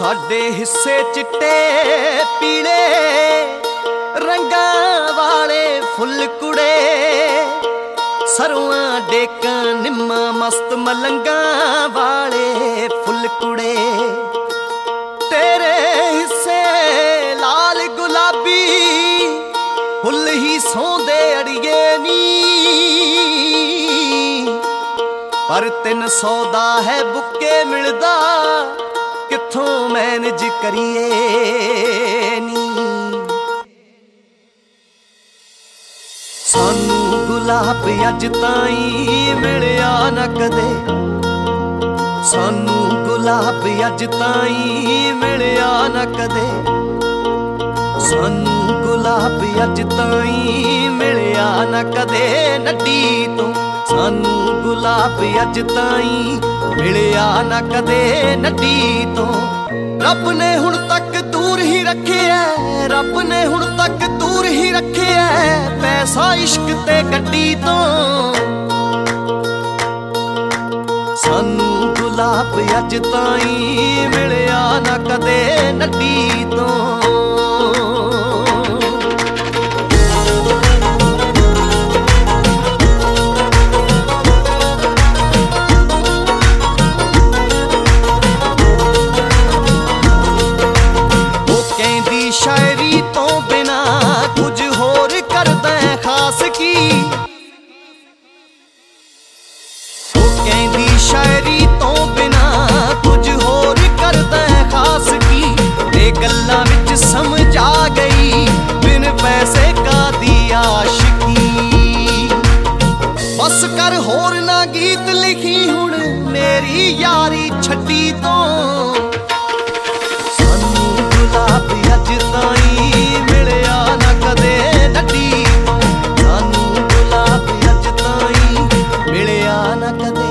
साडे हिस्से चिट्टे पीले रंगां वाले फुल कुड़े, सरुआं डेकां निम्मा मस्त मलंगां वाले फुल कुड़े। तेरे हिस्से लाल गुलाबी फुल ही सौंदे अड़िए नी, पर 300 दा है बुके मिलदा किथों मैनेज करिए नी। सानू गुलाब अज ताईं मिलिया ना कदे, सानू गुलाब अज ताईं मिलिया ना कदे, सानू गुलाब अज ताईं मिलिया ना कदे नड्डी तो, सानू गुलाब अज ताईं मिलिया ना कदे नड्डी तो। रब ने हुण तक दूर ही रखे है, रब ने हुण तक दूर ही रखे है पैसा इश्क ते गड्डी तो। सानू गुलाब अज ताईं मिलिया ना कदे नड्डी तो। शायरी तो बिना कुछ होर करदा खास की, वो कहंदी शायरी तो बिना कुछ होर करदा खास की। ते गल्लां विच समझ आ गई बिन पैसे का दी आशिकी। बस कर होर ना गीत लिखी हुण मेरी यारी छड्डी तो। गुलाब अज ताईं मिलिया ना कदे नड्डी तो, सानू गुलाब अज ताईं मिलिया ना कदे।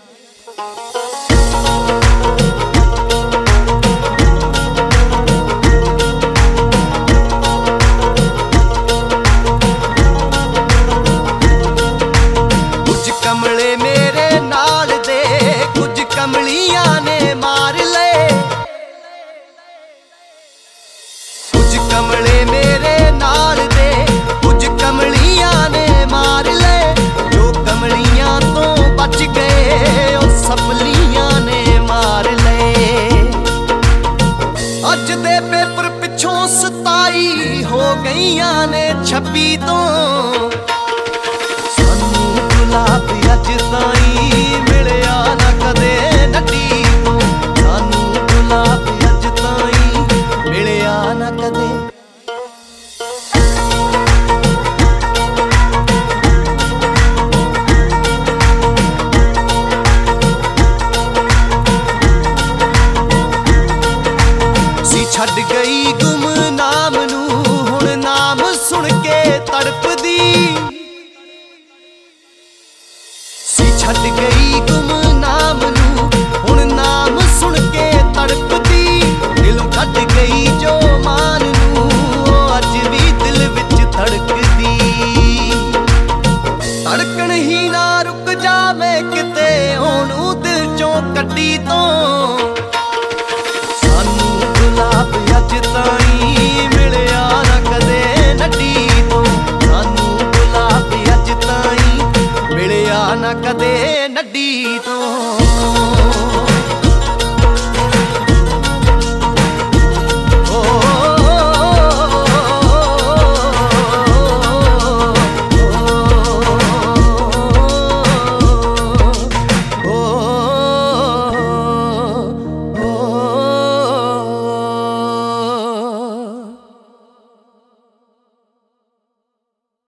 कुछ कमले मेरे नाल दे कुछ कमलियां ने मार ले, कमले मेरे नाल दे कुछ कमलियां ने मार ले। जो कमलियां तो बच गए ओ सपलियां ने मार ले। अज दे पेपर पिछों 27 हो गईयां ने 26 तो। सानू गुलाब अज ताईं मिलिया ना कदे नड्डी तो, सानू गुलाब अज ताईं मिलिया ना कदे। छड़ गई गुमनाम नू हुण नाम सुन के तड़पदी, सी छड़ गई गुमनाम नू हुण नाम सुन के तड़पदी। दिलों कट गई जो मान नू अज भी दिल विच धड़कदी। धड़कन ही ना रुक जावे किते ओनू दिल चों कड्डी तो।